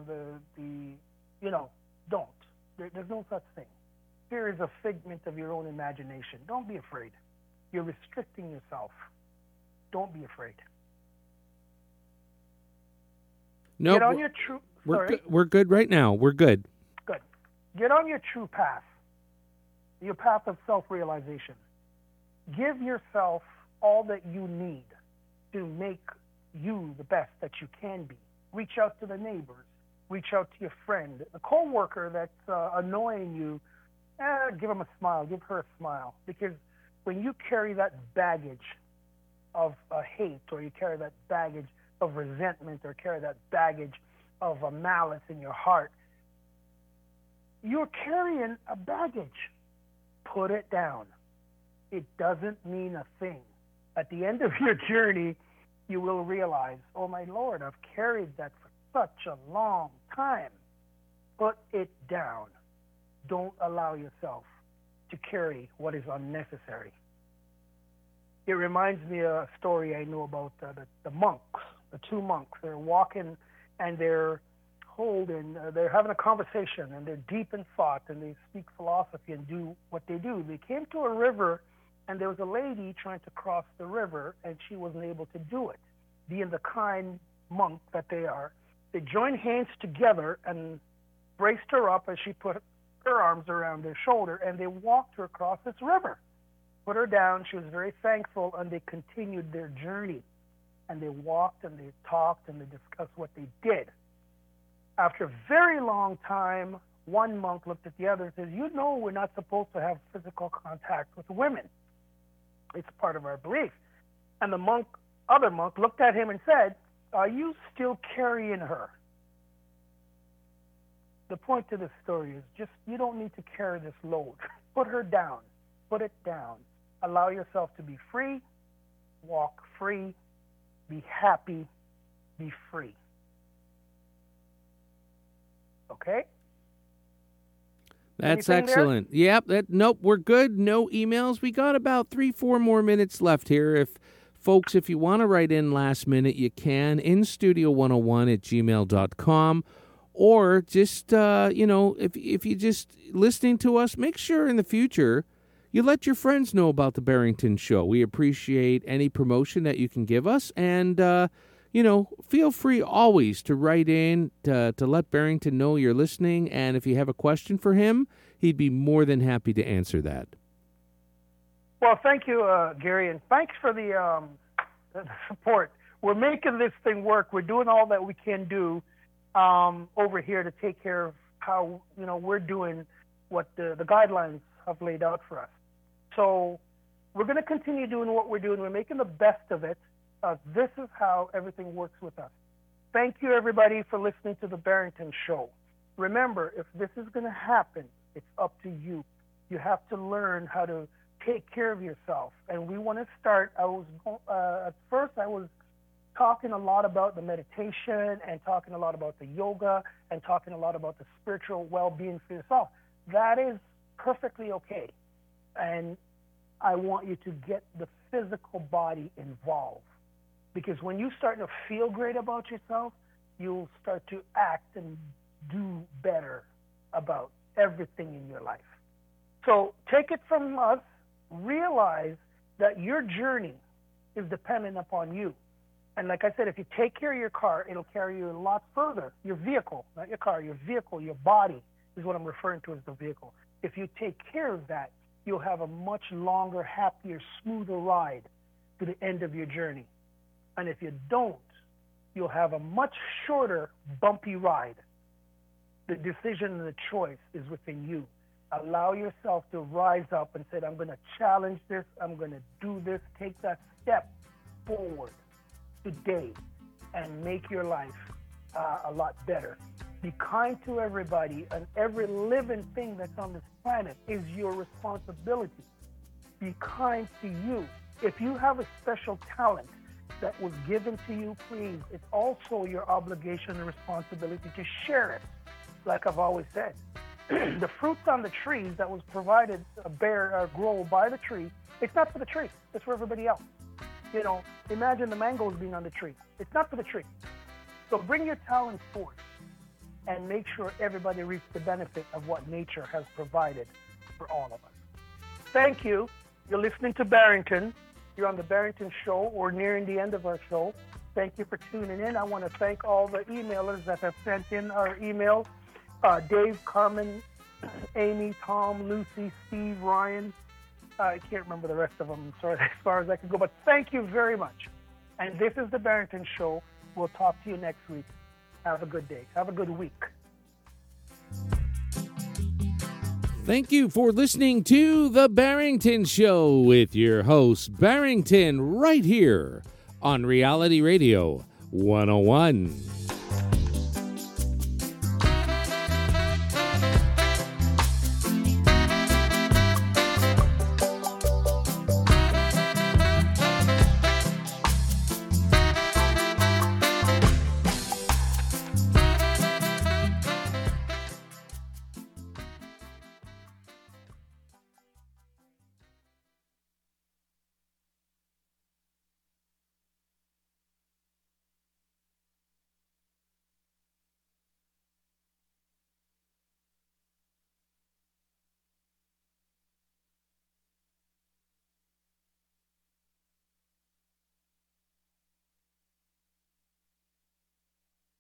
don't. There's no such thing. Fear is a figment of your own imagination. Don't be afraid. You're restricting yourself. Don't be afraid. No, Get on your true. we're good right now. We're good. Good. Get on your true path. Your path of self-realization. Give yourself all that you need to make you the best that you can be. Reach out to the neighbors. Reach out to your friend, a coworker that's annoying you. Give him a smile. Give her a smile. Because when you carry that baggage of hate, or you carry that baggage of resentment, or carry that baggage of a malice in your heart, you're carrying a baggage. Put it down. It doesn't mean a thing. At the end of your journey, you will realize, oh my Lord, I've carried that for such a long time. Put it down. Don't allow yourself to carry what is unnecessary. It reminds me of a story I know about the monks, the two monks. They're walking and they're having a conversation, and they're deep in thought, and they speak philosophy and do what they do. They came to a river, and there was a lady trying to cross the river, and she wasn't able to do it. Being the kind monk that they are, they joined hands together and braced her up as she put her arms around their shoulder, and they walked her across this river. Put her down. She was very thankful, and they continued their journey. And they walked, and they talked, and they discussed what they did. After a very long time, one monk looked at the other and says, you know we're not supposed to have physical contact with women. It's part of our belief. And the other monk looked at him and said, are you still carrying her? The point to this story is just, you don't need to carry this load. Put her down. Put it down. Allow yourself to be free. Walk free. Be happy. Be free. Okay? That's Anything excellent. there? Yep. Nope, we're good. No emails. We got about 3-4 more minutes left here. If you want to write in last minute, you can. instudio101@gmail.com. Or just, if you just listening to us, make sure in the future you let your friends know about the Barrington Show. We appreciate any promotion that you can give us. And, feel free always to write in to let Barrington know you're listening. And if you have a question for him, he'd be more than happy to answer that. Well, thank you, Gary, and thanks for the support. We're making this thing work. We're doing all that we can do over here to take care of how we're doing what the guidelines have laid out for us. So we're going to continue doing what we're doing. We're making the best of it. This is how everything works with us. Thank you, everybody, for listening to the Barrington Show. Remember, if this is going to happen, it's up to you. You have to learn how to take care of yourself. And we want to start. At first, I was talking a lot about the meditation and talking a lot about the yoga and talking a lot about the spiritual well-being for yourself. That is perfectly okay. And I want you to get the physical body involved. Because when you start to feel great about yourself, you'll start to act and do better about everything in your life. So take it from us. Realize that your journey is dependent upon you. And like I said, if you take care of your car, it'll carry you a lot further. Your vehicle, not your car, your vehicle, your body is what I'm referring to as the vehicle. If you take care of that, you'll have a much longer, happier, smoother ride to the end of your journey. And if you don't, you'll have a much shorter, bumpy ride. The decision and the choice is within you. Allow yourself to rise up and say, I'm going to challenge this, I'm going to do this, take that step forward today and make your life a lot better. Be kind to everybody, and every living thing that's on this planet is your responsibility. Be kind to you. If you have a special talent that was given to you, please, it's also your obligation and responsibility to share it. Like I've always said, the fruits on the trees that was provided, grow by the tree, it's not for the tree, it's for everybody else. You know, imagine the mangoes being on the tree. It's not for the tree. So bring your talents forth and make sure everybody reaps the benefit of what nature has provided for all of us. Thank you. You're listening to Barrington. You're on the Barrington Show, or nearing the end of our show. Thank you for tuning in. I want to thank all the emailers that have sent in our email. Dave, Carmen, Amy, Tom, Lucy, Steve, Ryan. I can't remember the rest of them, sorry, as far as I can go. But thank you very much. And this is the Barrington Show. We'll talk to you next week. Have a good day. Have a good week. Thank you for listening to The Barrington Show with your host, Barrington, right here on Reality Radio 101.